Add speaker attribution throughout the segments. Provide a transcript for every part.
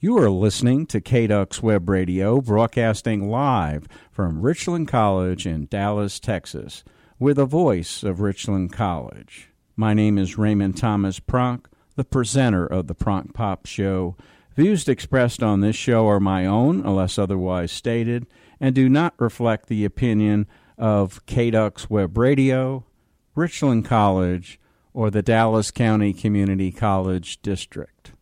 Speaker 1: You are listening to KDUX Web Radio, broadcasting live from Richland College in Dallas, Texas, with a voice of Richland College. My name is Raymond Thomas Pronk, the presenter of the Pronk Pop Show. Views expressed on this show are my own, unless otherwise stated, and do not reflect the opinion of KDUX Web Radio, Richland College, or the Dallas County Community College District.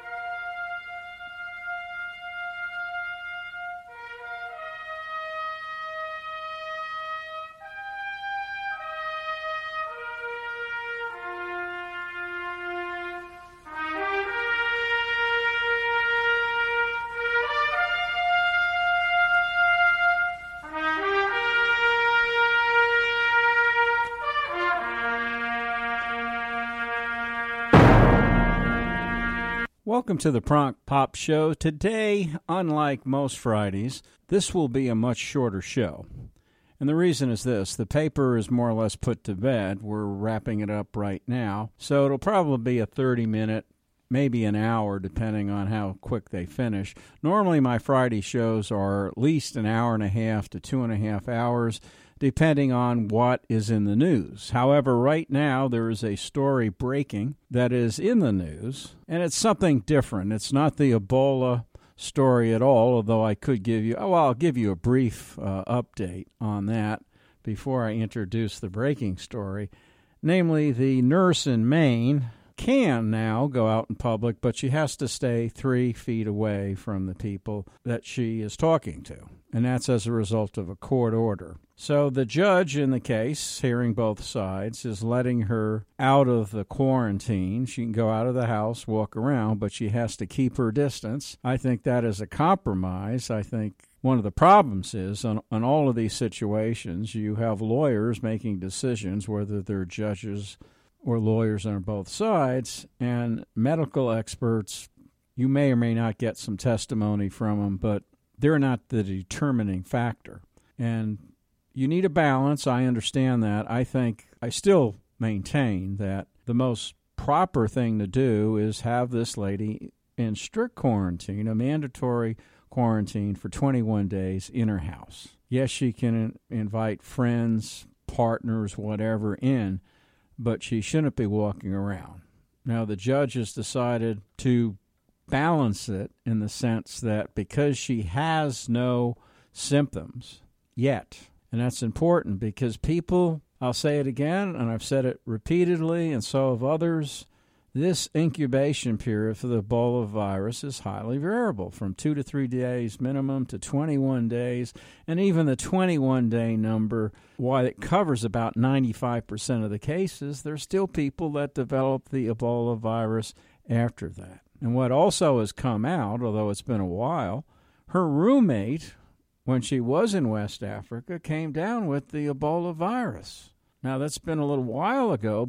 Speaker 1: Welcome to the Pronk Pop Show. Today, unlike most Fridays, this will be a much shorter show. And the reason is this. The paper is more or less put to bed. We're wrapping it up right now. So it'll probably be a 30-minute, maybe an hour, depending on how quick they finish. Normally, my Friday shows are at least an hour and a half to 2.5 hours, depending on what is in the news. However, right now there is a story breaking that is in the news, and it's something different. It's not the Ebola story at all, although I could give you, I'll give you a brief update on that before I introduce the breaking story. Namely, the nurse in Maine can now go out in public, but she has to stay 3 feet away from the people that she is talking to, and that's as a result of a court order. So the judge in the case, hearing both sides, is letting her out of the quarantine. She can go out of the house, walk around, but she has to keep her distance. I think that is a compromise. I think one of the problems is on all of these situations, you have lawyers making decisions, whether they're judges or lawyers on both sides, and medical experts, you may or may not get some testimony from them, but they're not the determining factor. And you need a balance. I understand that. I still maintain that the most proper thing to do is have this lady in strict quarantine, a mandatory quarantine for 21 days in her house. Yes, she can invite friends, partners, whatever in, but she shouldn't be walking around. Now, the judge has decided to balance it in the sense that because she has no symptoms yet, and that's important because people, I'll say it again, and I've said it repeatedly, and so have others, this incubation period for the Ebola virus is highly variable, from 2 to 3 days minimum to 21 days, and even the 21-day number, while it covers about 95% of the cases, there's still people that develop the Ebola virus after that. And what also has come out, although it's been a while, her roommate, when she was in West Africa, came down with the Ebola virus. Now, that's been a little while ago,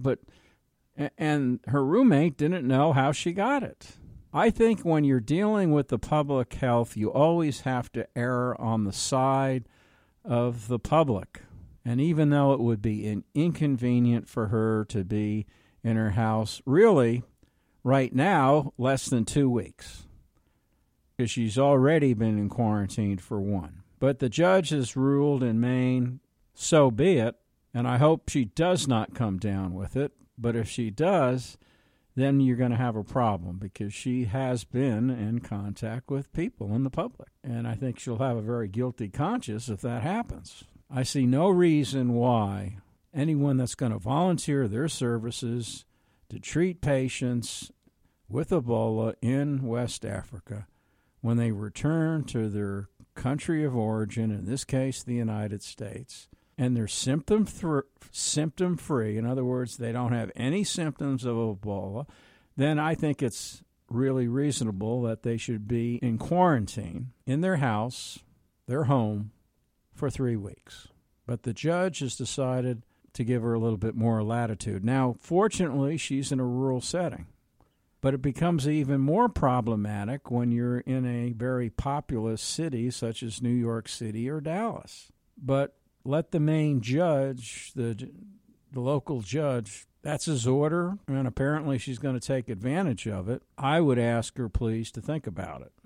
Speaker 1: and her roommate didn't know how she got it. I think when you're dealing with the public health, you always have to err on the side of the public. And even though it would be inconvenient for her to be in her house, really, right now, less than 2 weeks, because she's already been in quarantine for 1. But the judge has ruled in Maine, so be it, and I hope she does not come down with it. But if she does, then you're going to have a problem because she has been in contact with people in the public. And I think she'll have a very guilty conscience if that happens. I see no reason why anyone that's going to volunteer their services to treat patients with Ebola in West Africa when they return to their country of origin, in this case the United States, and they're symptom-free, in other words, they don't have any symptoms of Ebola, then I think it's really reasonable that they should be in quarantine in their house, their home, for 3 weeks. But the judge has decided to give her a little bit more latitude. Now, fortunately, she's in a rural setting. But it becomes even more problematic when you're in a very populous city such as New York City or Dallas. But let the Maine judge, the local judge, that's his order, and apparently she's going to take advantage of it. I would ask her, please, to think about it.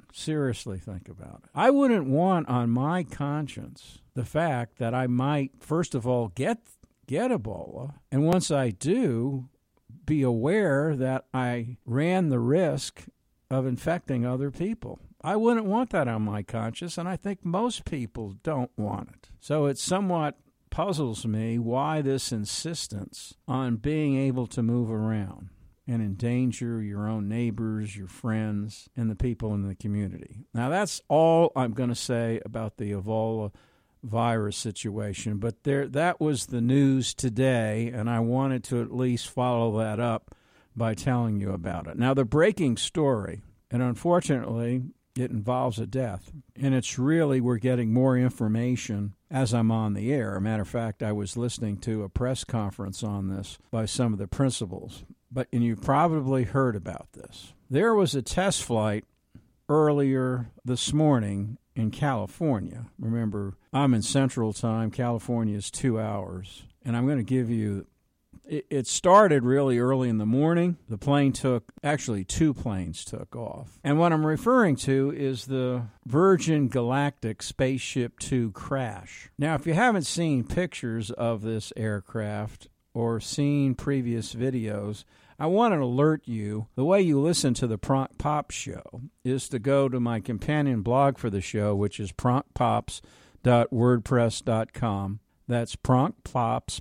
Speaker 1: Seriously think about it. I wouldn't want on my conscience the fact that I might, first of all, get Ebola, and once I do, be aware that I ran the risk of infecting other people. I wouldn't want that on my conscience, and I think most people don't want it. So it somewhat puzzles me why this insistence on being able to move around and endanger your own neighbors, your friends, and the people in the community. Now, that's all I'm going to say about the Ebola virus situation, but that was the news today, and I wanted to at least follow that up by telling you about it. Now, the breaking story, and unfortunately, it involves a death, and it's really, we're getting more information as I'm on the air. As a matter of fact, I was listening to a press conference on this by some of the principals, and you've probably heard about this. There was a test flight earlier this morning in California. Remember, I'm in Central Time. California is 2 hours. And I'm going to give you, it started really early in the morning. The plane actually 2 planes took off. And what I'm referring to is the Virgin Galactic Spaceship Two crash. Now, if you haven't seen pictures of this aircraft or seen previous videos, I want to alert you, the way you listen to the Pronk Pop Show is to go to my companion blog for the show, which is pronkpops.wordpress.com. That's pronkpops,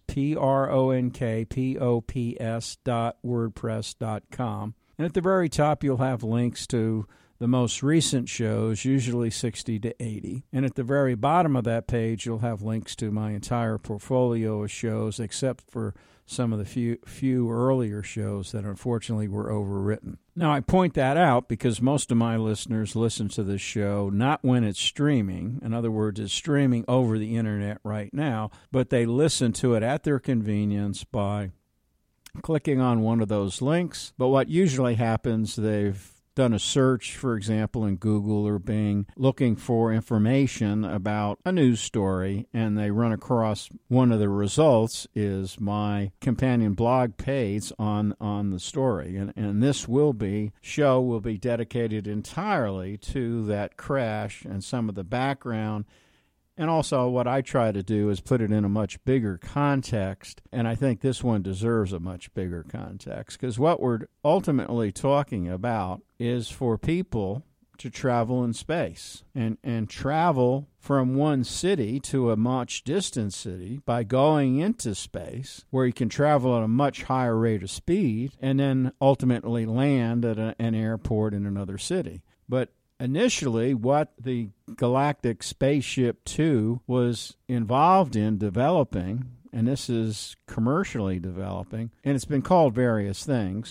Speaker 1: pronkpops.wordpress.com. And at the very top, you'll have links to the most recent shows, usually 60 to 80. And at the very bottom of that page, you'll have links to my entire portfolio of shows, except for some of the few earlier shows that unfortunately were overwritten. Now, I point that out because most of my listeners listen to this show not when it's streaming. In other words, it's streaming over the internet right now, but they listen to it at their convenience by clicking on one of those links. But what usually happens, they've done a search, for example, in Google or Bing, looking for information about a news story, and they run across one of the results is my companion blog page on the story. And this show will be dedicated entirely to that crash and some of the background. And also what I try to do is put it in a much bigger context, and I think this one deserves a much bigger context, because what we're ultimately talking about is for people to travel in space and travel from one city to a much distant city by going into space, where you can travel at a much higher rate of speed and then ultimately land at an airport in another city. But initially, what the Galactic Spaceship Two was involved in developing, and this is commercially developing, and it's been called various things,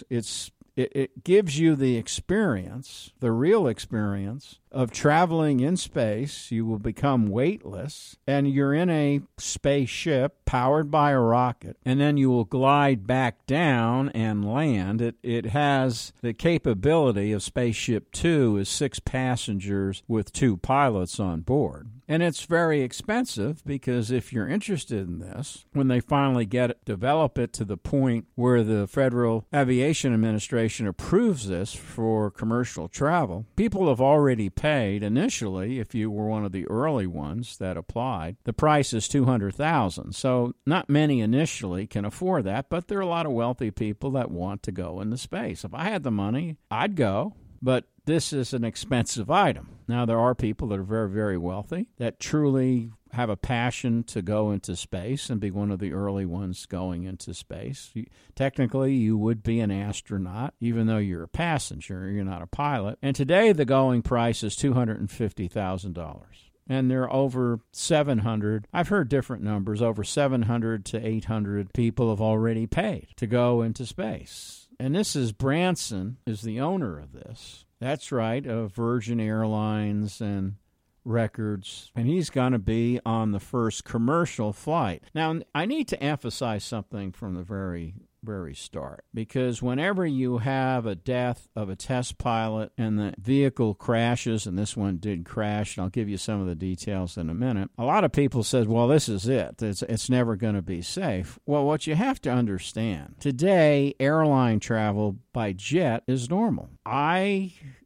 Speaker 1: it gives you the experience, the real experience, of traveling in space. You will become weightless, and you're in a spaceship powered by a rocket, and then you will glide back down and land. It has the capability of Spaceship Two is 6 passengers with 2 pilots on board. And it's very expensive because if you're interested in this, when they finally develop it to the point where the Federal Aviation Administration approves this for commercial travel, people have already paid initially, if you were one of the early ones that applied, the price is $200,000. So not many initially can afford that, but there are a lot of wealthy people that want to go into space. If I had the money, I'd go, but this is an expensive item. Now, there are people that are very, very wealthy that truly have a passion to go into space and be one of the early ones going into space. Technically, you would be an astronaut, even though you're a passenger, you're not a pilot. And today, the going price is $250,000. And there are over 700, I've heard different numbers, over 700 to 800 people have already paid to go into space. And this is Branson is the owner of this. That's right, of Virgin Airlines and Records. And he's going to be on the first commercial flight. Now, I need to emphasize something from the very start, because whenever you have a death of a test pilot and the vehicle crashes, and this one did crash, and I'll give you some of the details in a minute, a lot of people said, well, this is it. It's never going to be safe. Well, what you have to understand, today, airline travel by jet is normal. I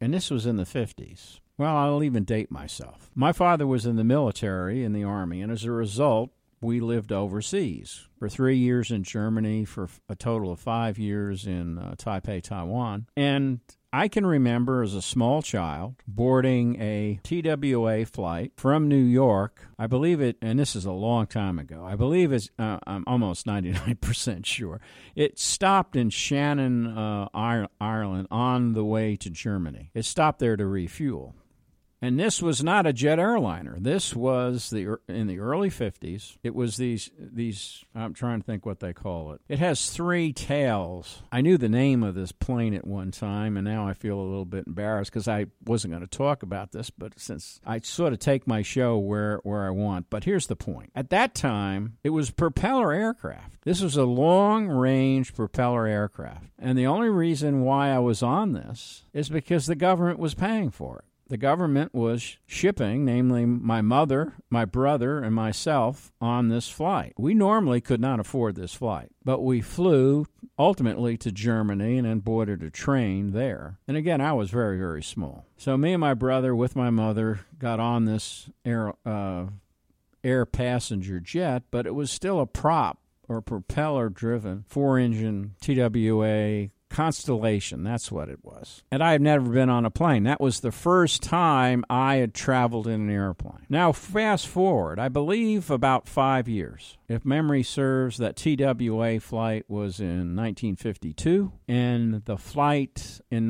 Speaker 1: and this was in the 50s. Well, I'll even date myself. My father was in the military, in the Army, and as a result, we lived overseas for 3 years in Germany, for a total of 5 years in Taipei, Taiwan. And I can remember as a small child boarding a TWA flight from New York. I believe it, and this is a long time ago, I believe it's, I'm almost 99% sure, it stopped in Shannon, Ireland on the way to Germany. It stopped there to refuel. And this was not a jet airliner. This was in the early 50s. It was these. I'm trying to think what they call it. It has 3 tails. I knew the name of this plane at one time, and now I feel a little bit embarrassed because I wasn't going to talk about this, but since I sort of take my show where I want. But here's the point. At that time, it was propeller aircraft. This was a long-range propeller aircraft. And the only reason why I was on this is because the government was paying for it. The government was shipping, namely my mother, my brother, and myself, on this flight. We normally could not afford this flight, but we flew ultimately to Germany and then boarded a train there. And again, I was very, very small. So me and my brother with my mother got on this air passenger jet, but it was still a prop or propeller-driven 4-engine TWA Constellation, that's what it was. And I had never been on a plane. That was the first time I had traveled in an airplane. Now, fast forward, I believe about 5 years. If memory serves, that TWA flight was in 1952, and the flight in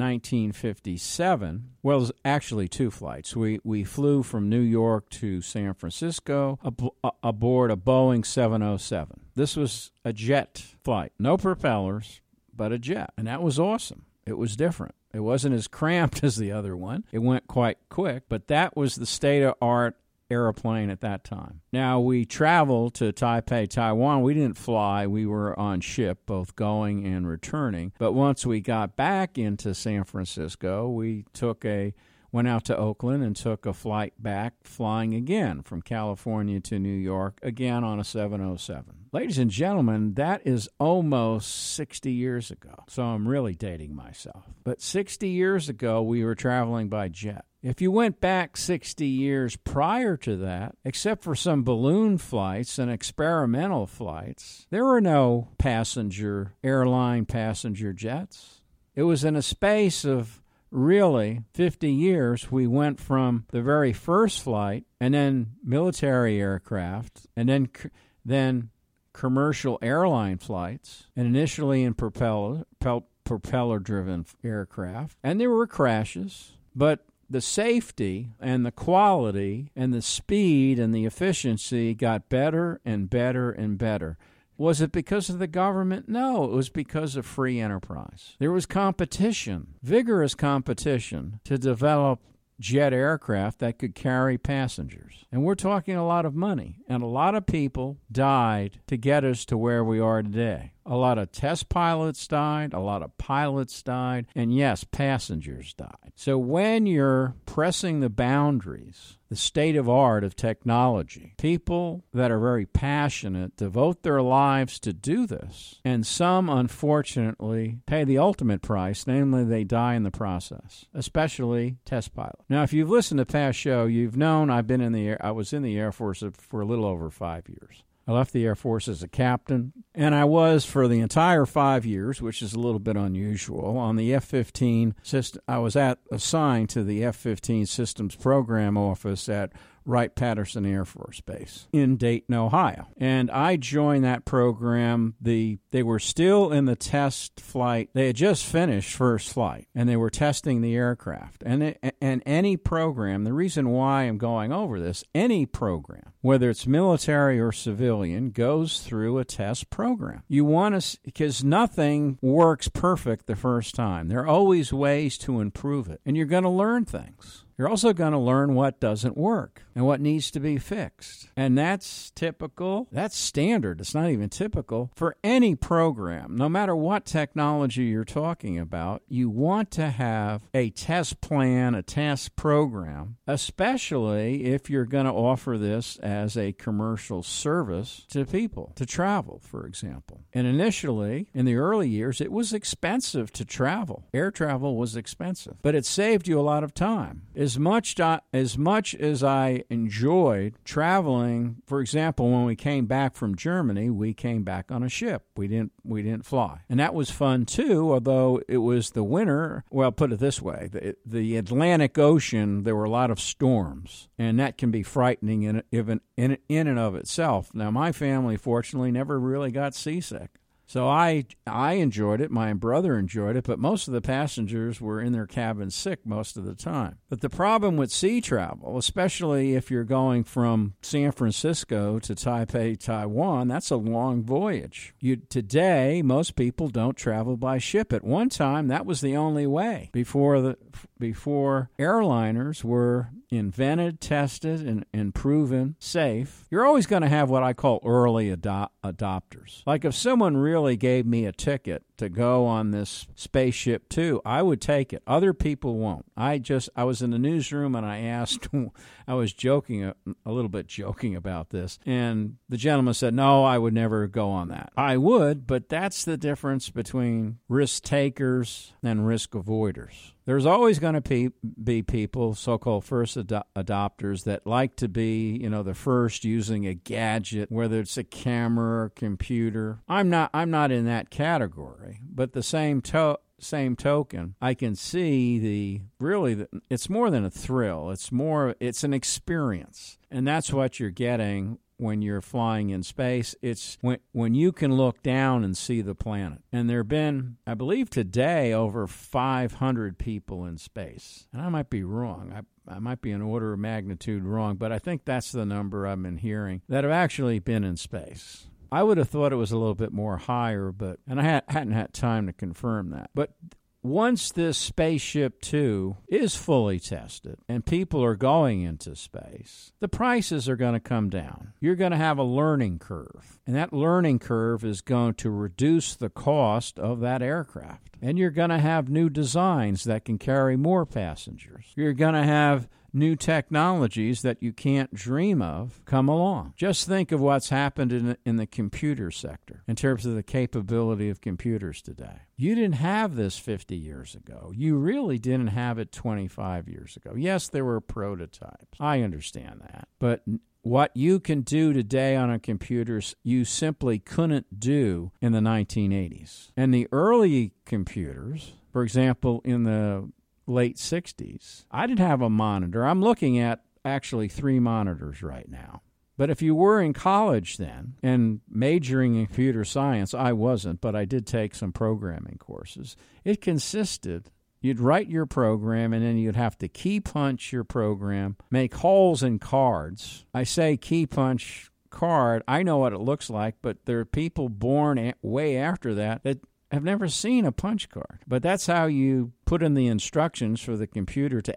Speaker 1: 1957, well, it was actually 2 flights. We flew from New York to San Francisco aboard a Boeing 707. This was a jet flight, no propellers, but a jet. And that was awesome. It was different. It wasn't as cramped as the other one. It went quite quick, but that was the state-of-art airplane at that time. Now, we traveled to Taipei, Taiwan. We didn't fly. We were on ship, both going and returning. But once we got back into San Francisco, we went out to Oakland and took a flight back, flying again from California to New York, again on a 707. Ladies and gentlemen, that is almost 60 years ago. So I'm really dating myself. But 60 years ago, we were traveling by jet. If you went back 60 years prior to that, except for some balloon flights and experimental flights, there were no airline passenger jets. It was in a space of really 50 years, we went from the very first flight and then military aircraft and then commercial airline flights, and initially in propeller-driven aircraft. And there were crashes, but the safety and the quality and the speed and the efficiency got better and better and better. Was it because of the government? No, it was because of free enterprise. There was competition, vigorous competition, to develop jet aircraft that could carry passengers. And we're talking a lot of money. And a lot of people died to get us to where we are today. A lot of test pilots died, a lot of pilots died, and yes, passengers died. So when you're pressing the boundaries, the state of art of technology, people that are very passionate devote their lives to do this, and some, unfortunately, pay the ultimate price, namely they die in the process, especially test pilots. Now, if you've listened to past show, you've known I was in the Air Force for a little over 5 years. I left the Air Force as a captain, and I was for the entire 5 years, which is a little bit unusual, on the F-15 system. I was assigned to the F-15 Systems Program Office at Wright-Patterson Air Force Base in Dayton, Ohio. And I joined that program. They were still in the test flight. They had just finished first flight, and they were testing the aircraft. And any program, the reason why I'm going over this, any program, whether it's military or civilian, goes through a test program. You want to, because nothing works perfect the first time. There are always ways to improve it, and you're going to learn things. You're also going to learn what doesn't work and what needs to be fixed. And that's typical, that's standard, it's not even typical for any program. No matter what technology you're talking about, you want to have a test plan, a test program, especially if you're going to offer this as a commercial service to people, to travel, for example. And initially, in the early years, it was expensive to travel. Air travel was expensive, but it saved you a lot of time. As much as I enjoyed traveling, for example, when we came back from Germany, we came back on a ship. We didn't fly. And that was fun too, although it was the winter. Well, put it this way, the Atlantic Ocean, there were a lot of storms, and that can be frightening in and of itself. Now, my family, fortunately, never really got seasick. So I enjoyed it. My brother enjoyed it, but most of the passengers were in their cabins sick most of the time. But the problem with sea travel, especially if you're going from San Francisco to Taipei, Taiwan, that's a long voyage. Today, most people don't travel by ship. At one time, that was the only way before airliners were invented, tested, and proven safe. You're always going to have what I call early adopters. Like if someone really gave me a ticket to go on this Spaceship Two, I would take it. Other people won't. I was in the newsroom and I asked, I was a little bit joking about this, and the gentleman said, no, I would never go on that. I would, but that's the difference between risk takers and risk avoiders. There's always going to be people, so-called first adopters, that like to be, the first using a gadget, whether it's a camera or computer. I'm not in that category, but the same token, I can see it's more than a thrill. It's an experience, and that's what you're getting when you're flying in space. It's when you can look down and see the planet. And there have been, I believe today, over 500 people in space. And I might be wrong. I might be an order of magnitude wrong, but I think that's the number I've been hearing that have actually been in space. I would have thought it was a little bit more higher, and I hadn't had time to confirm that. But once this Spaceship Two is fully tested and people are going into space, the prices are going to come down. You're going to have a learning curve, and that learning curve is going to reduce the cost of that aircraft. And you're going to have new designs that can carry more passengers. You're going to have new technologies that you can't dream of come along. Just think of what's happened in the computer sector in terms of the capability of computers today. You didn't have this 50 years ago. You really didn't have it 25 years ago. Yes, there were prototypes. I understand that. But what you can do today on a computer, you simply couldn't do in the 1980s. And the early computers, for example, in the late 60s, I didn't have a monitor. I'm looking at actually 3 monitors right now. But if you were in college then and majoring in computer science, I wasn't, but I did take some programming courses. It consisted, you'd write your program and then you'd have to key punch your program, make holes in cards. I say key punch card, I know what it looks like, but there are people born way after that have never seen a punch card. But that's how you put in the instructions for the computer to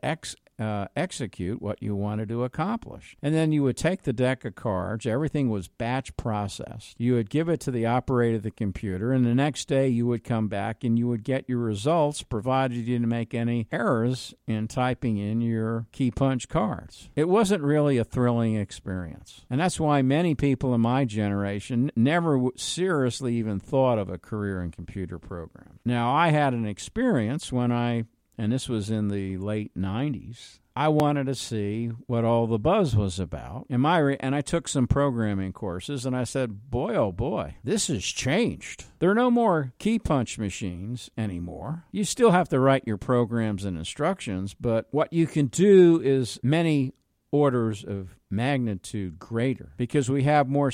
Speaker 1: execute what you wanted to accomplish. And then you would take the deck of cards. Everything was batch processed. You would give it to the operator of the computer, and the next day you would come back and you would get your results, provided you didn't make any errors in typing in your key punch cards. It wasn't really a thrilling experience. And that's why many people in my generation never seriously even thought of a career in computer programming. Now, I had an experience and this was in the late 90s, I wanted to see what all the buzz was about. And I took some programming courses, and I said, boy, oh boy, this has changed. There are no more key punch machines anymore. You still have to write your programs and instructions, but what you can do is many orders of magnitude greater because we have more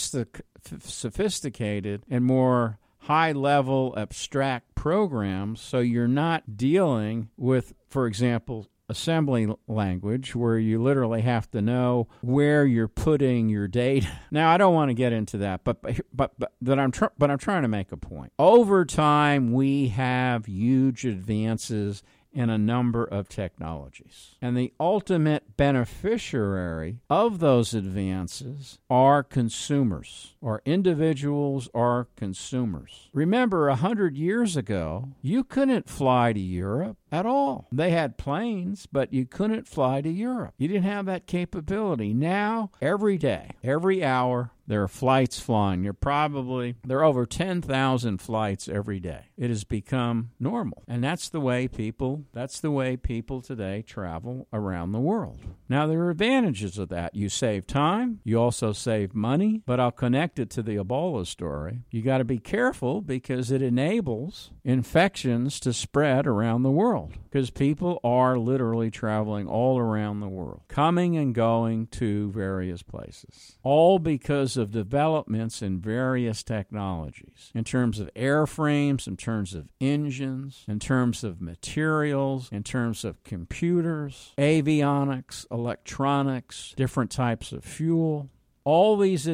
Speaker 1: sophisticated and more high-level abstract programs, so you're not dealing with, for example, assembly language where you literally have to know where you're putting your data. Now, I don't want to get into that, but I'm trying to make a point. Over time, we have huge advances in a number of technologies. And the ultimate beneficiary of those advances are consumers, or individuals are consumers. Remember, 100 years ago, you couldn't fly to Europe at all. They had planes, but you couldn't fly to Europe. You didn't have that capability. Now, every day, every hour, there are flights flying. There are over 10,000 flights every day. It has become normal. And that's the way people today travel around the world. Now, there are advantages of that. You save time. You also save money. But I'll connect it to the Ebola story. You got to be careful because it enables infections to spread around the world, because people are literally traveling all around the world, coming and going to various places, all because of developments in various technologies, in terms of airframes, in terms of engines, in terms of materials, in terms of computers, avionics, electronics, different types of fuel. All these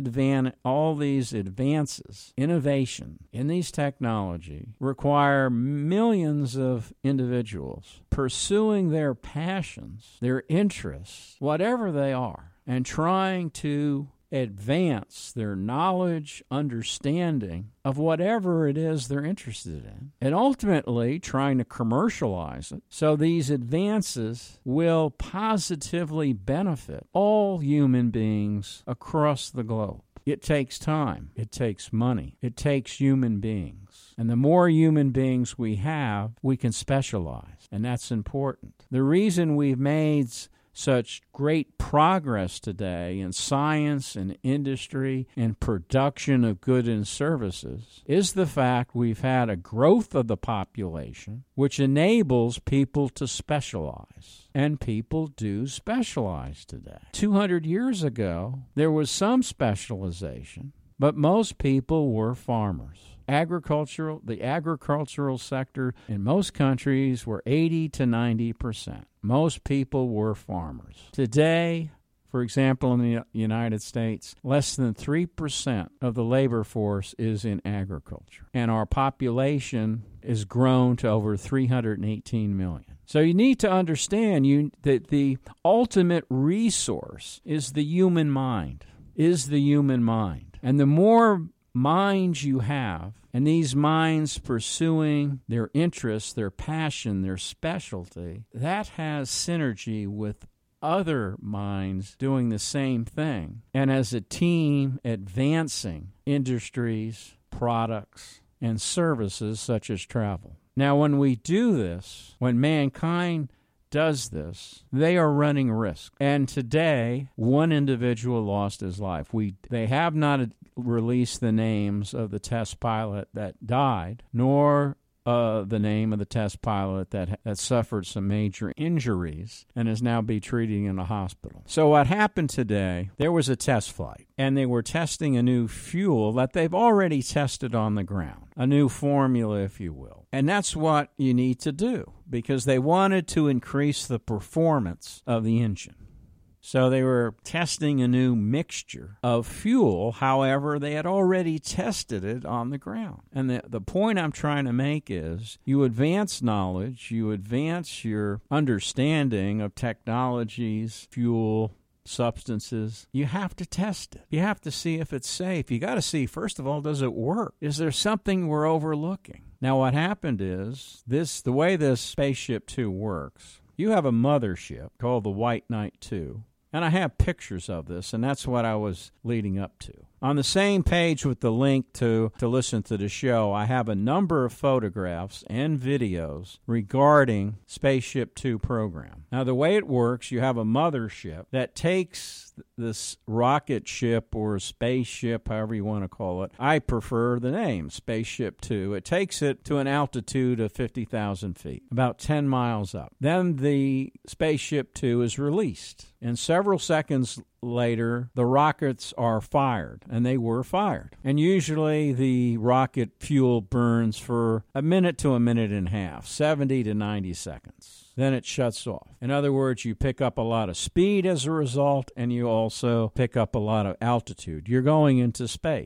Speaker 1: advances, innovation in these technology require millions of individuals pursuing their passions, their interests, whatever they are, and trying to advance their knowledge, understanding of whatever it is they're interested in, and ultimately trying to commercialize it. So these advances will positively benefit all human beings across the globe. It takes time. It takes money. It takes human beings. And the more human beings we have, we can specialize. And that's important. The reason we've made such great progress today in science and industry and production of goods and services is the fact we've had a growth of the population which enables people to specialize. And people do specialize today. 200 years ago, there was some specialization, but most people were farmers. The agricultural sector in most countries were 80 to 90%. Most people were farmers. Today, for example, in the United States, less than 3% of the labor force is in agriculture. And our population is grown to over 318 million. So you need to understand that the ultimate resource is the human mind, And the more minds you have, and these minds pursuing their interests, their passion, their specialty, that has synergy with other minds doing the same thing, and as a team advancing industries, products, and services such as travel. Now, when we do this, when mankind does this, they are running risk. And today, one individual lost his life. They have not released the names of the test pilot that died, nor the name of the test pilot that suffered some major injuries and is now being treated in a hospital. So what happened today, there was a test flight, and they were testing a new fuel that they've already tested on the ground, a new formula, if you will. And that's what you need to do, because they wanted to increase the performance of the engine. So they were testing a new mixture of fuel. However, they had already tested it on the ground. And the point I'm trying to make is you advance knowledge, you advance your understanding of technologies, fuel, substances. You have to test it. You have to see if it's safe. You got to see, first of all, does it work? Is there something we're overlooking? Now, what happened is the way this Spaceship Two works, you have a mothership called the White Knight 2. And I have pictures of this, and that's what I was leading up to. On the same page with the link to listen to the show, I have a number of photographs and videos regarding Spaceship Two program. Now, the way it works, you have a mothership that takes this rocket ship or spaceship, however you want to call it. I prefer the name, Spaceship Two. It takes it to an altitude of 50,000 feet, about 10 miles up. Then the Spaceship Two is released, and several seconds later, the rockets are fired, and they were fired. And usually the rocket fuel burns for a minute to a minute and a half, 70 to 90 seconds. Then it shuts off. In other words, you pick up a lot of speed as a result, and you also pick up a lot of altitude. You're going into space.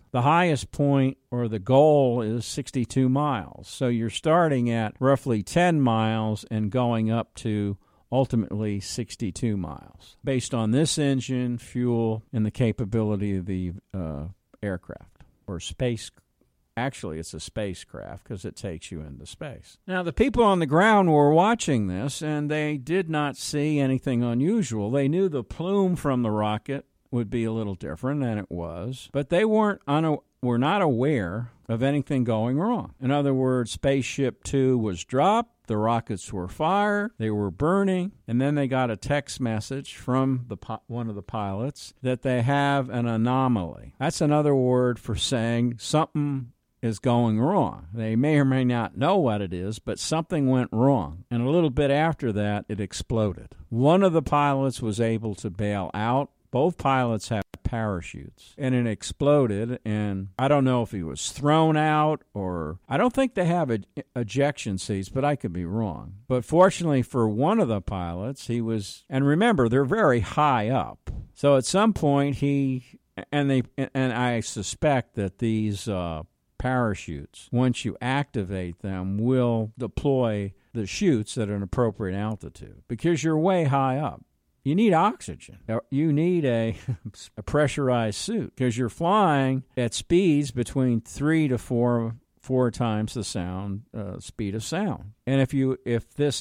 Speaker 1: The highest point or the goal is 62 miles. So you're starting at roughly 10 miles and going up to ultimately 62 miles, based on this engine, fuel, and the capability of the aircraft or space. Actually, it's a spacecraft because it takes you into space. Now, the people on the ground were watching this, and they did not see anything unusual. They knew the plume from the rocket would be a little different than it was, but they were not aware of anything going wrong. In other words, Spaceship Two was dropped. The rockets were fired, they were burning, and then they got a text message from one of the pilots that they have an anomaly. That's another word for saying something is going wrong. They may or may not know what it is, but something went wrong. And a little bit after that, it exploded. One of the pilots was able to bail out. Both pilots have parachutes, and it exploded, and I don't know if he was thrown out or I don't think they have ejection seats, but I could be wrong. But fortunately for one of the pilots, he was, and remember, they're very high up. So at some point and I suspect that these parachutes, once you activate them, will deploy the chutes at an appropriate altitude because you're way high up. You need oxygen. You need a pressurized suit because you're flying at speeds between 3 to 4 times the speed of sound. And if this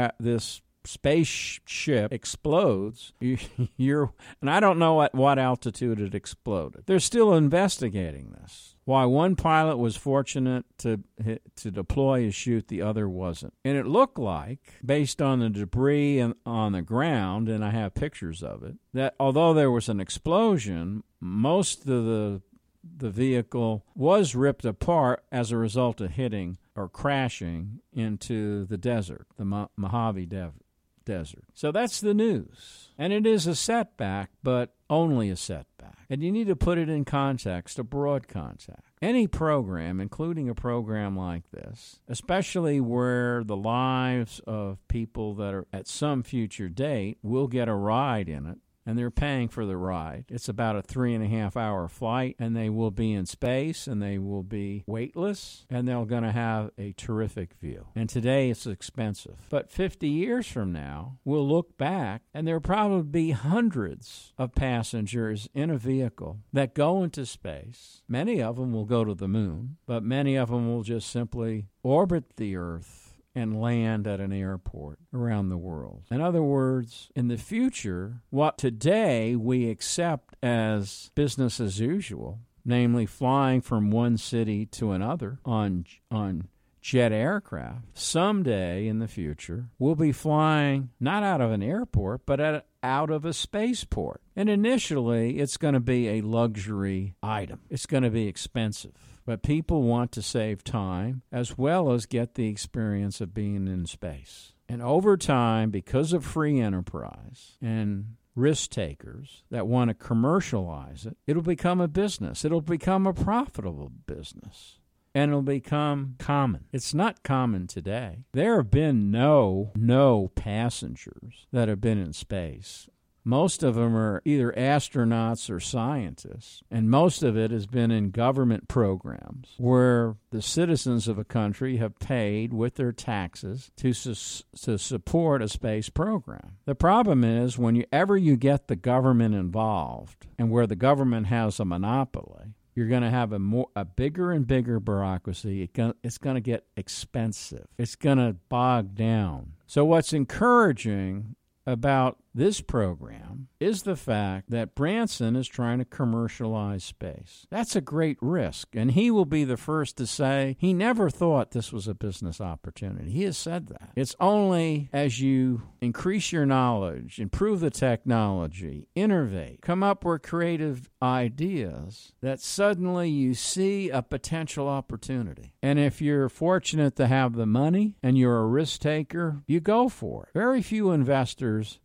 Speaker 1: spaceship explodes, and I don't know at what altitude it exploded. They're still investigating this. Why one pilot was fortunate to deploy his chute, the other wasn't. And it looked like, based on the debris on the ground, and I have pictures of it, that although there was an explosion, most of the vehicle was ripped apart as a result of hitting or crashing into the desert, the Mojave Desert. So that's the news. And it is a setback, but only a setback. And you need to put it in context, a broad context. Any program, including a program like this, especially where the lives of people that are at some future date will get a ride in it, and they're paying for the ride. It's about a 3.5-hour flight, and they will be in space, and they will be weightless, and they're going to have a terrific view. And today it's expensive. But 50 years from now, we'll look back, and there'll probably be hundreds of passengers in a vehicle that go into space. Many of them will go to the moon, but many of them will just simply orbit the Earth and land at an airport around the world. In other words, in the future, what today we accept as business as usual, namely flying from one city to another on jet aircraft, someday in the future we'll be flying not out of an airport, but out of a spaceport. And initially, it's going to be a luxury item. It's going to be expensive. But people want to save time as well as get the experience of being in space. And over time, because of free enterprise and risk takers that want to commercialize it, it'll become a business. It'll become a profitable business. And it'll become common. It's not common today. There have been no passengers that have been in space. Most of them are either astronauts or scientists, and most of it has been in government programs where the citizens of a country have paid with their taxes to support a space program. The problem is whenever you get the government involved and where the government has a monopoly, you're going to have a bigger and bigger bureaucracy. It's going to get expensive. It's going to bog down. So what's encouraging about this program is the fact that Branson is trying to commercialize space. That's a great risk, and he will be the first to say he never thought this was a business opportunity. He has said that. It's only as you increase your knowledge, improve the technology, innovate, come up with creative ideas, that suddenly you see a potential opportunity. And if you're fortunate to have the money and you're a risk taker, you go for it. Very few investors believe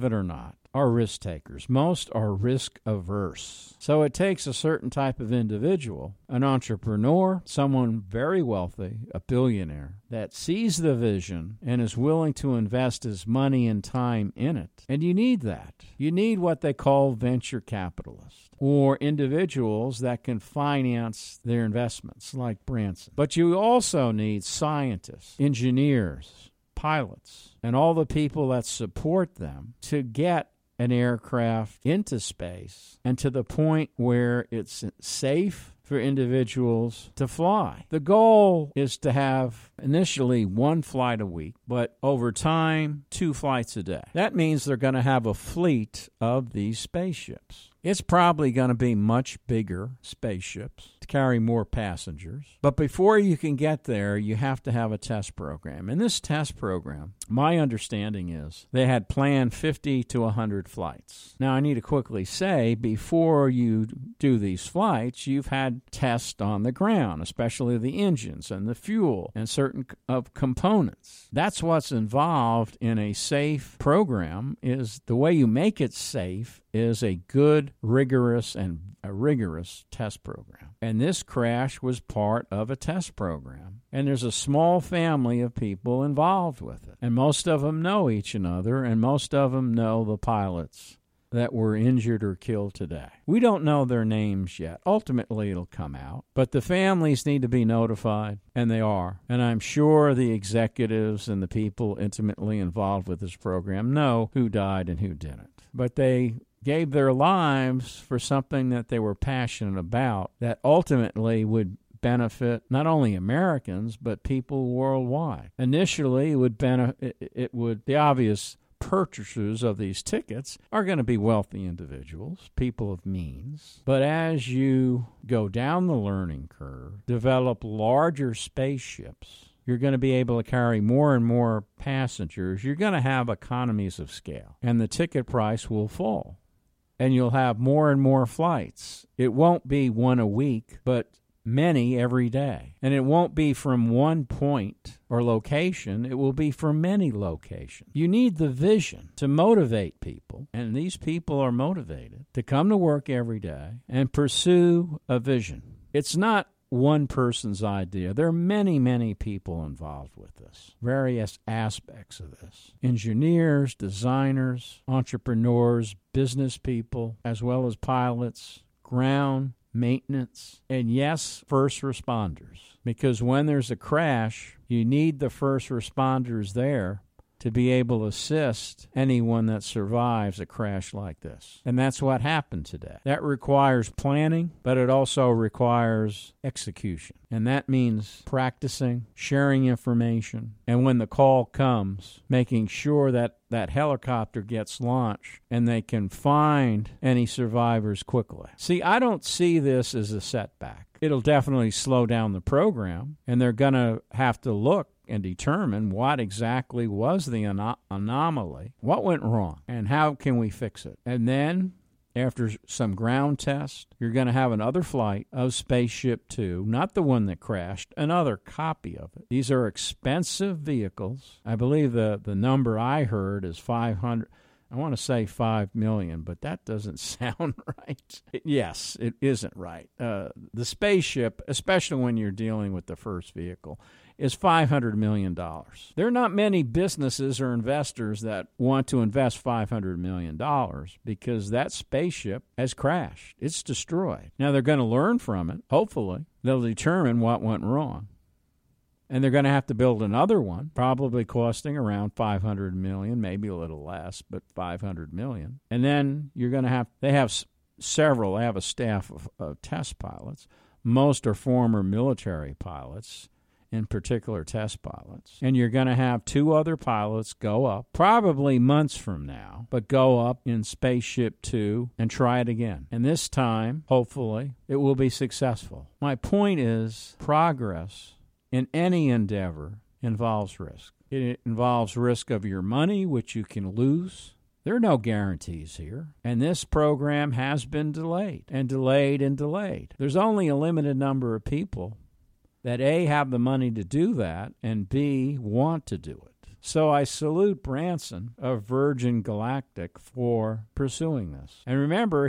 Speaker 1: it or not, are risk takers. Most are risk averse. So it takes a certain type of individual, an entrepreneur, someone very wealthy, a billionaire, that sees the vision and is willing to invest his money and time in it. And you need that. You need what they call venture capitalists, or individuals that can finance their investments, like Branson. But you also need scientists, engineers, pilots, and all the people that support them to get an aircraft into space and to the point where it's safe for individuals to fly. The goal is to have initially 1 flight a week, but over time, 2 flights a day. That means they're going to have a fleet of these spaceships. It's probably going to be much bigger spaceships to carry more passengers. But before you can get there, you have to have a test program. And this test program, my understanding is they had planned 50 to 100 flights. Now, I need to quickly say, before you do these flights, you've had tests on the ground, especially the engines and the fuel and certain of components. That's what's involved in a safe program. Is the way you make it safe is a good, rigorous test program. And this crash was part of a test program. And there's a small family of people involved with it. And most of them know each other, and most of them know the pilots that were injured or killed today. We don't know their names yet. Ultimately, it'll come out. But the families need to be notified, and they are. And I'm sure the executives and the people intimately involved with this program know who died and who didn't. But they gave their lives for something that they were passionate about that ultimately would benefit not only Americans, but people worldwide. Initially, the obvious purchasers of these tickets are going to be wealthy individuals, people of means. But as you go down the learning curve, develop larger spaceships, you're going to be able to carry more and more passengers. You're going to have economies of scale, and the ticket price will fall. And you'll have more and more flights. It won't be 1 a week, but many every day. And it won't be from one point or location. It will be from many locations. You need the vision to motivate people, and these people are motivated to come to work every day and pursue a vision. It's not one person's idea. There are many, many people involved with this, various aspects of this. Engineers, designers, entrepreneurs, business people, as well as pilots, ground maintenance, and yes, first responders. Because when there's a crash, you need the first responders there to be able to assist anyone that survives a crash like this. And that's what happened today. That requires planning, but it also requires execution. And that means practicing, sharing information, and when the call comes, making sure that that helicopter gets launched and they can find any survivors quickly. See, I don't see this as a setback. It'll definitely slow down the program, and they're going to have to look and determine what exactly was the anomaly, what went wrong, and how can we fix it. And then, after some ground tests, you're going to have another flight of Spaceship Two, not the one that crashed, another copy of it. These are expensive vehicles. I believe the number I heard is 500. I want to say 5 million, but that doesn't sound right. Yes, it isn't right. The spaceship, especially when you're dealing with the first vehicle, is $500 million. There are not many businesses or investors that want to invest $500 million because that spaceship has crashed. It's destroyed. Now, they're going to learn from it. Hopefully, they'll determine what went wrong. And they're going to have to build another one, probably costing around $500 million, maybe a little less, but $500 million. And then you're going to have, they have a staff of test pilots. Most are former military pilots, in particular test pilots. And you're going to have 2 other pilots go up, probably months from now, but go up in Spaceship Two and try it again. And this time, hopefully, it will be successful. My point is, progress in any endeavor involves risk. It involves risk of your money, which you can lose. There are no guarantees here. And this program has been delayed and delayed and delayed. There's only a limited number of people that A, have the money to do that, and B, want to do it. So I salute Branson of Virgin Galactic for pursuing this. And remember,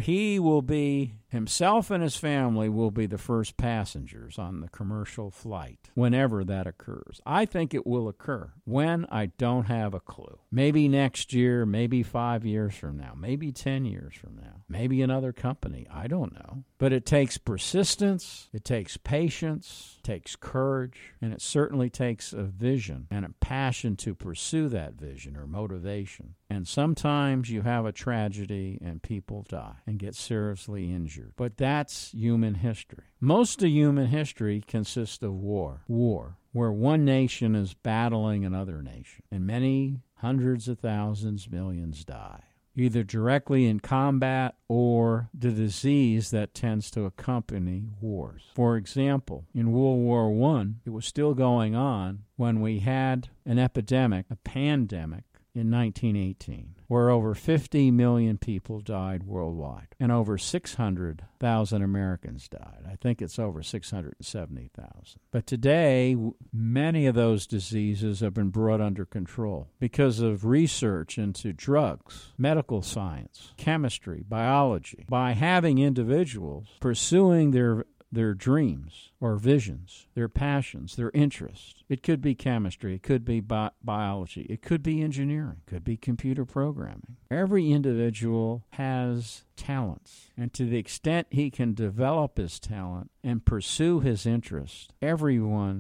Speaker 1: himself and his family will be the first passengers on the commercial flight whenever that occurs. I think it will occur. When? I don't have a clue. Maybe next year, maybe 5 years from now, maybe 10 years from now, maybe another company. I don't know. But it takes persistence, it takes patience, it takes courage, and it certainly takes a vision and a passion to pursue that vision or motivation. And sometimes you have a tragedy and people die and get seriously injured. But that's human history. Most of human history consists of war, where one nation is battling another nation, and many hundreds of thousands, millions die, either directly in combat or the disease that tends to accompany wars. For example, in World War I, it was still going on when we had an epidemic, a pandemic, in 1918, where over 50 million people died worldwide, and over 600,000 Americans died. I think it's over 670,000. But today, many of those diseases have been brought under control because of research into drugs, medical science, chemistry, biology. By having individuals pursuing their dreams or visions, their passions, their interests. It could be chemistry, it could be biology, it could be engineering, it could be computer programming. Every individual has talents, and to the extent he can develop his talent and pursue his interest, every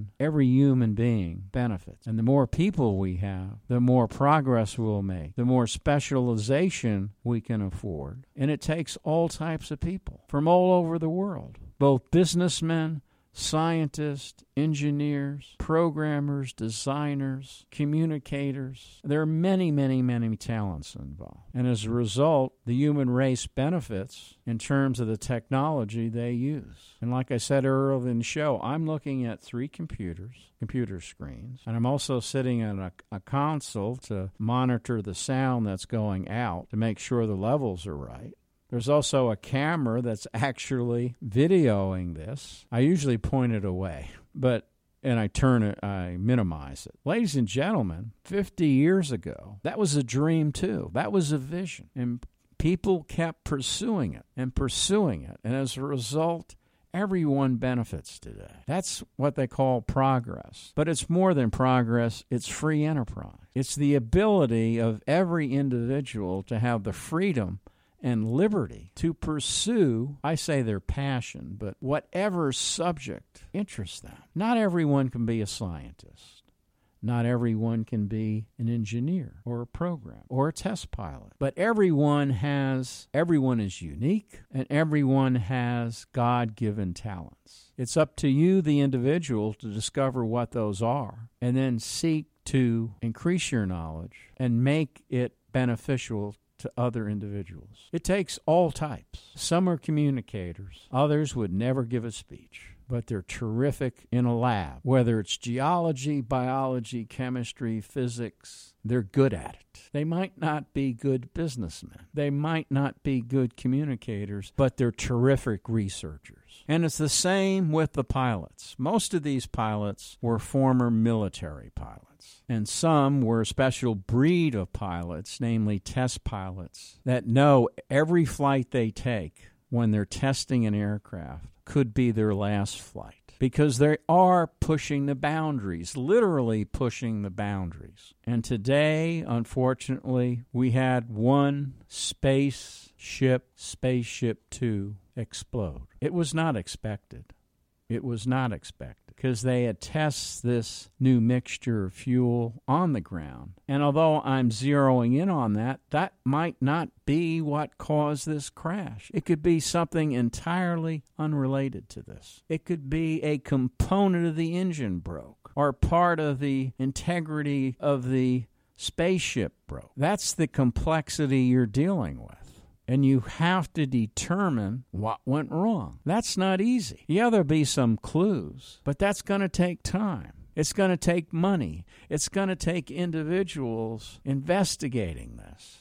Speaker 1: human being benefits. And the more people we have, the more progress we'll make, the more specialization we can afford. And it takes all types of people from all over the world, both businessmen, scientists, engineers, programmers, designers, communicators. There are many, many, many talents involved. And as a result, the human race benefits in terms of the technology they use. And like I said earlier in the show, I'm looking at 3 computer screens, and I'm also sitting at a console to monitor the sound that's going out to make sure the levels are right. There's also a camera that's actually videoing this. I usually point it away, and I minimize it. Ladies and gentlemen, 50 years ago, that was a dream too. That was a vision. And people kept pursuing it. And as a result, everyone benefits today. That's what they call progress. But it's more than progress, it's free enterprise. It's the ability of every individual to have the freedom and liberty to pursue, I say their passion, but whatever subject interests them. Not everyone can be a scientist. Not everyone can be an engineer or a programmer or a test pilot. But everyone is unique, and everyone has God-given talents. It's up to you, the individual, to discover what those are and then seek to increase your knowledge and make it beneficial to other individuals. It takes all types. Some are communicators. Others would never give a speech, but they're terrific in a lab. Whether it's geology, biology, chemistry, physics, they're good at it. They might not be good businessmen. They might not be good communicators, but they're terrific researchers. And it's the same with the pilots. Most of these pilots were former military pilots, and some were a special breed of pilots, namely test pilots, that know every flight they take when they're testing an aircraft could be their last flight, because they are pushing the boundaries, literally pushing the boundaries. And today, unfortunately, we had one Spaceship 2, explode. It was not expected. Because they had tested this new mixture of fuel on the ground. And although I'm zeroing in on that, that might not be what caused this crash. It could be something entirely unrelated to this. It could be a component of the engine broke, or part of the integrity of the spaceship broke. That's the complexity you're dealing with. And you have to determine what went wrong. That's not easy. Yeah, there'll be some clues, but that's going to take time. It's going to take money. It's going to take individuals investigating this.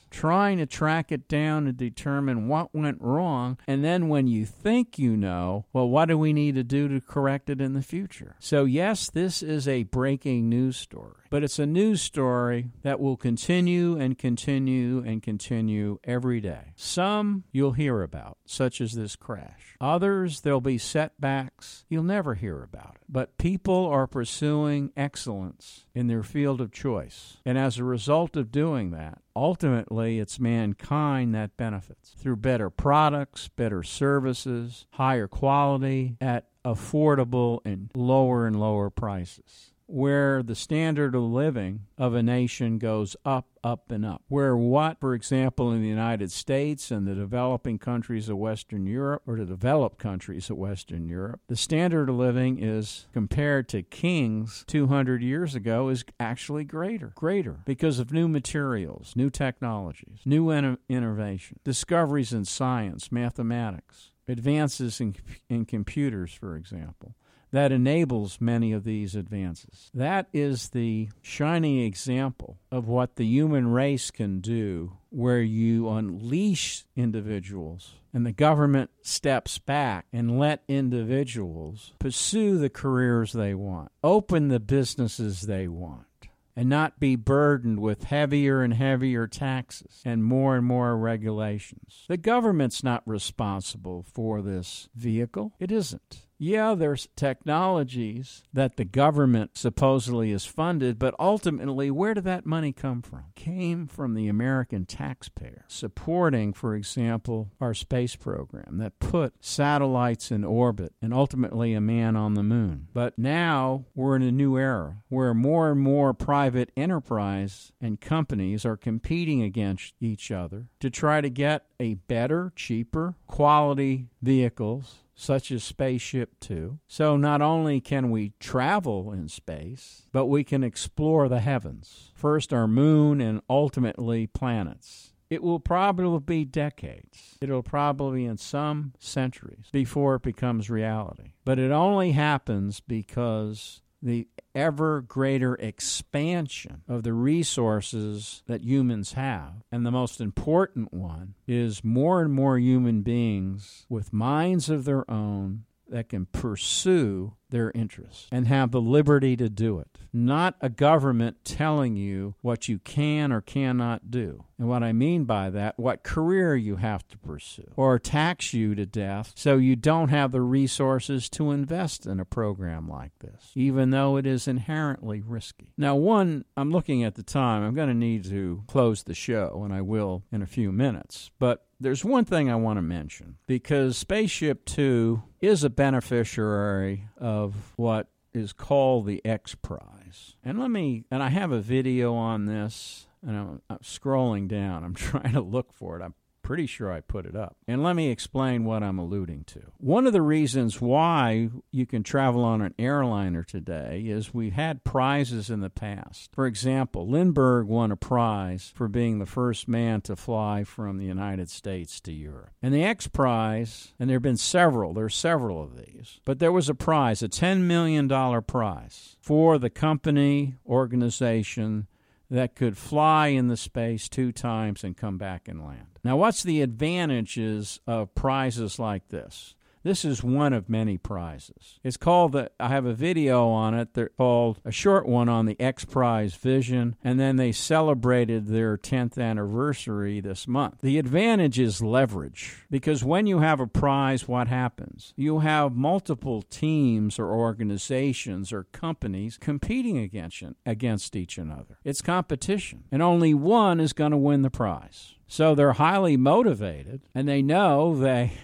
Speaker 1: trying to track it down and determine what went wrong. And then when you think you know, well, what do we need to do to correct it in the future? So yes, this is a breaking news story, but it's a news story that will continue and continue and continue every day. Some you'll hear about, such as this crash. Others, there'll be setbacks. You'll never hear about it. But people are pursuing excellence in their field of choice. And as a result of doing that, ultimately, it's mankind that benefits through better products, better services, higher quality at affordable and lower prices, where the standard of living of a nation goes up, and up. Where what, for example, in the United States and the developing countries of Western Europe, or the developed countries of Western Europe, the standard of living is, compared to kings 200 years ago, is actually greater, because of new materials, new technologies, new innovation, discoveries in science, mathematics, advances in computers, for example, that enables many of these advances. That is the shining example of what the human race can do, where you unleash individuals and the government steps back and let individuals pursue the careers they want, open the businesses they want, and not be burdened with heavier and heavier taxes and more regulations. The government's not responsible for this vehicle. It isn't. Yeah, there's technologies that the government supposedly is funded, but ultimately, where did that money come from? It came from the American taxpayer, supporting, for example, our space program that put satellites in orbit and ultimately a man on the moon. But now we're in a new era where more and more private enterprise and companies are competing against each other to try to get a better, cheaper, quality vehicles, such as Spaceship Two. So not only can we travel in space, but we can explore the heavens. First our moon and ultimately planets. It will probably be decades. It'll probably be in some centuries before it becomes reality. But it only happens because the ever greater expansion of the resources that humans have. And the most important one is more and more human beings with minds of their own that can pursue their interests and have the liberty to do it. Not a government telling you what you can or cannot do. And what I mean by that, what career you have to pursue, or tax you to death so you don't have the resources to invest in a program like this, even though it is inherently risky. Now, I'm looking at the time. I'm going to need to close the show, and I will in a few minutes. But there's one thing I want to mention, because Spaceship Two is a beneficiary of what is called the X Prize. And I have a video on this, and I'm scrolling down. I'm trying to look for it. I'm pretty sure I put it up. And let me explain what I'm alluding to. One of the reasons why you can travel on an airliner today is we've had prizes in the past. For example, Lindbergh won a prize for being the first man to fly from the United States to Europe. And the X Prize, and there have been several, there's several of these, but there was a prize, a $10 million prize for the company, organization that could fly in the space 2 times and come back and land. Now, what's the advantages of prizes like this? This is one of many prizes. It's called, I have a video on it. They're called a short one on the X Prize Vision, and then they celebrated their 10th anniversary this month. The advantage is leverage, because when you have a prize, what happens? You have multiple teams or organizations or companies competing against each other. It's competition, and only one is going to win the prize. So they're highly motivated, and they know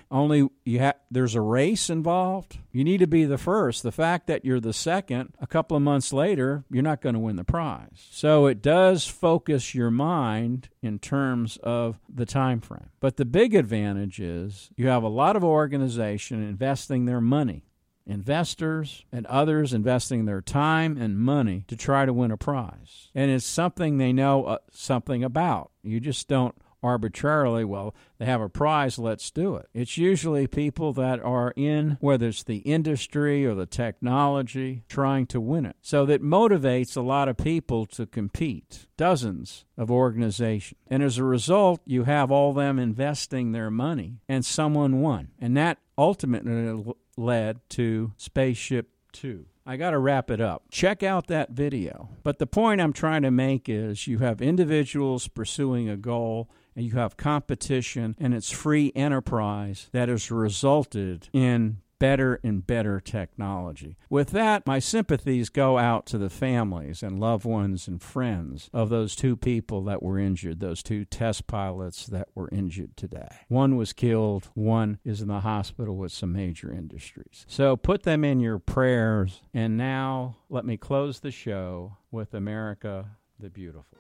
Speaker 1: there's a race involved. You need to be the first. The fact that you're the second, a couple of months later, you're not going to win the prize. So it does focus your mind in terms of the time frame. But the big advantage is you have a lot of organization investing their money. Investors and others investing their time and money to try to win a prize. And it's something they know something about. You just don't arbitrarily, well, they have a prize, let's do it. It's usually people that are in, whether it's the industry or the technology, trying to win it. So that motivates a lot of people to compete, dozens of organizations. And as a result, you have all them investing their money, and someone won. And that ultimately led to Spaceship Two. I got to wrap it up. Check out that video. But the point I'm trying to make is you have individuals pursuing a goal, and you have competition, and it's free enterprise that has resulted in better and better technology. With that, my sympathies go out to the families and loved ones and friends of those two people that were injured, those two test pilots that were injured today. One was killed, one is in the hospital with some major injuries. So put them in your prayers. And now let me close the show with America the Beautiful.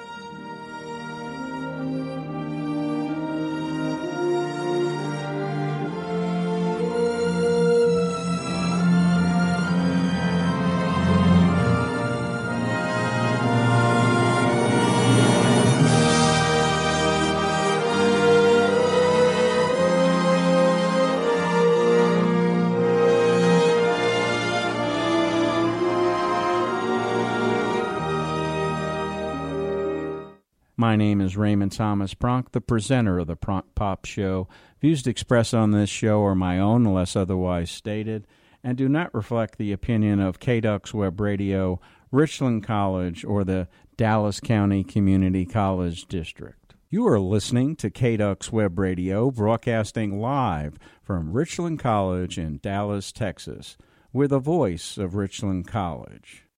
Speaker 1: My name is Raymond Thomas Pronk, the presenter of the Pronk Pop Show. Views expressed on this show are my own, unless otherwise stated, and do not reflect the opinion of KDUX Web Radio, Richland College, or the Dallas County Community College District. You are listening to KDUX Web Radio, broadcasting live from Richland College in Dallas, Texas. We're the voice of Richland College.